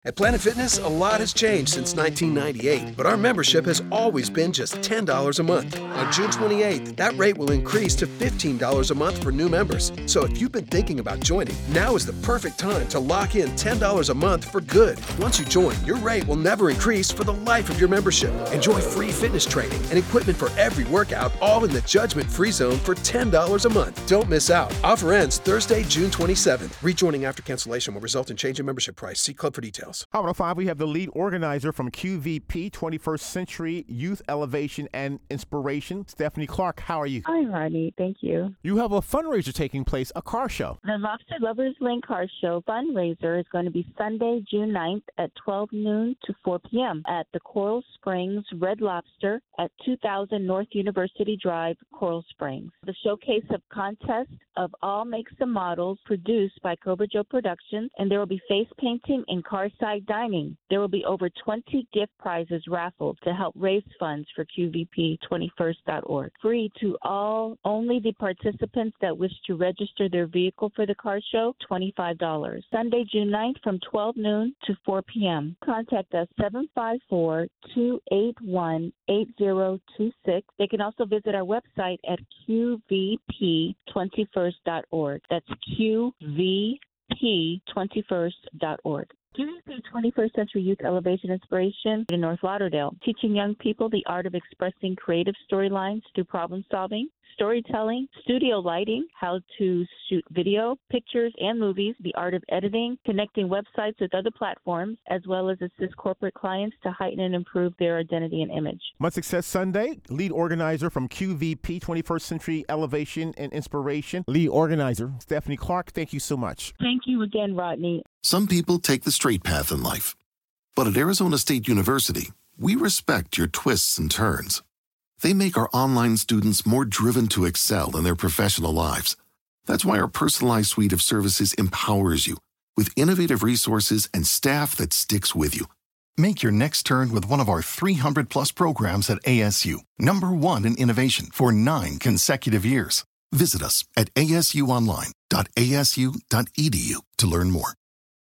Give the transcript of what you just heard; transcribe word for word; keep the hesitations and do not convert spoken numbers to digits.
At Planet Fitness, a lot has changed since nineteen ninety-eight, but our membership has always been just ten dollars a month. On June twenty-eighth, that rate will increase to fifteen dollars a month for new members. So if you've been thinking about joining, now is the perfect time to lock in ten dollars a month for good. Once you join, your rate will never increase for the life of your membership. Enjoy free fitness training and equipment for every workout, all in the judgment-free zone for ten dollars a month. Don't miss out. Offer ends Thursday, June twenty-seventh. Rejoining after cancellation will result in change in membership price. See club for details. Hot one oh five, we have the lead organizer from Q V P, twenty-first Century Youth Elevation and Inspiration, Stephanie Clark. How are you? Hi, Rodney. Thank you. You have a fundraiser taking place, a car show. The Lobster Lovers Lane Car Show fundraiser is going to be Sunday, June ninth at twelve noon to four p.m. at the Coral Springs Red Lobster at two thousand North University Drive, Coral Springs. The showcase of contests of all makes and models produced by Cobra Joe Productions, and there will be face painting and car-side dining. There will be over twenty gift prizes raffled to help raise funds for Q V P twenty-first dot org. Free to all, only the participants that wish to register their vehicle for the car show, twenty-five dollars. Sunday, June ninth from twelve noon to four p.m. Contact us seven five four, two eight one, eight zero two six. They can also visit our website at Q V P twenty-first dot org. That's Q V P twenty-first dot org. Q V P twenty-first Century Youth Elevation Inspiration in North Lauderdale, teaching young people the art of expressing creative storylines through problem solving, storytelling, studio lighting, how to shoot video, pictures, and movies, the art of editing, connecting websites with other platforms, as well as assist corporate clients to heighten and improve their identity and image. Much Success Sunday, lead organizer from Q V P, twenty-first Century Elevation and Inspiration, lead organizer Stephanie Clark. Thank you so much. Thank you again, Rodney. Some people take the straight path in life. But at Arizona State University, we respect your twists and turns. They make our online students more driven to excel in their professional lives. That's why our personalized suite of services empowers you with innovative resources and staff that sticks with you. Make your next turn with one of our three hundred plus programs at A S U, number one in innovation for nine consecutive years. Visit us at a s u online dot a s u dot e d u to learn more.